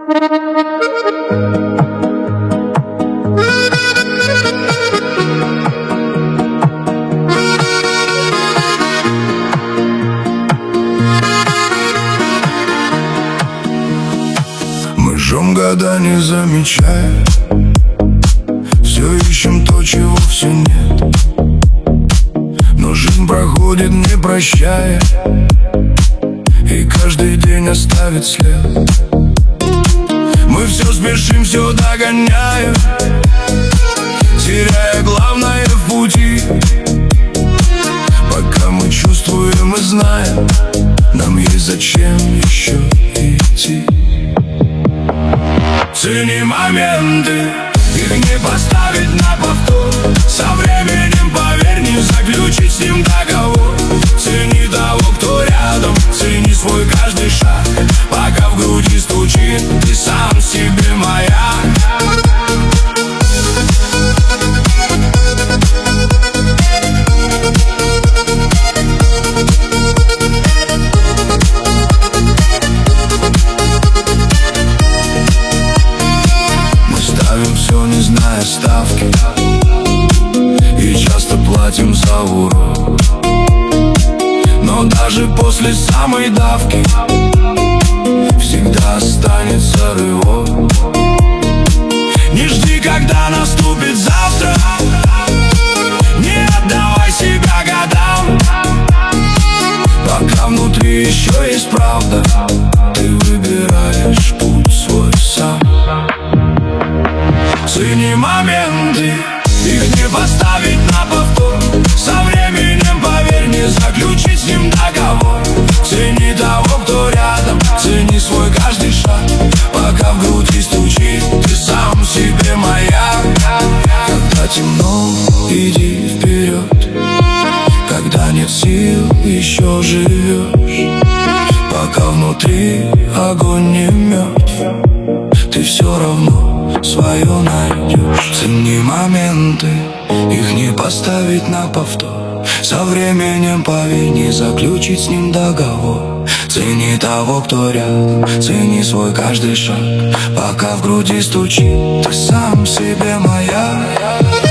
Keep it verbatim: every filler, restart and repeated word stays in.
Мы жжем года, не замечая, все ищем то, чего все нет. Но жизнь проходит, не прощая, и каждый день оставит след. Мы все спешим, все догоняя, теряя главное в пути. Пока мы чувствуем и знаем, нам есть зачем еще идти. Цени моменты, их не поставить на повтор. Со временем, поверь, не заключить с ним договор. Цени того, кто рядом, цени свой каждый шаг. Пока в груди стучит, ты сам себе маяк. Все, не зная ставки, и часто платим за урок. Но даже после самой давки всегда останется рывок. Не жди, когда наступит завтра, не отдавай себя годам. Пока внутри еще есть правда, ты выбираешь путь свой сам. Цени моменты, их не поставить на повтор. Со временем, поверь, не заключить с ним договор. Цени того, кто рядом, цени свой каждый шаг. Пока в груди стучит, ты сам себе маяк. Когда темно, иди вперед. Когда нет сил, еще живешь. Пока внутри огонь не мертв, ты все равно свое найдешь. Цени моменты, их не поставить на повтор. Со временем, поверь, не заключить с ним договор. Цени того, кто рядом, цени свой каждый шаг. Пока в груди стучит, ты сам себе маяк.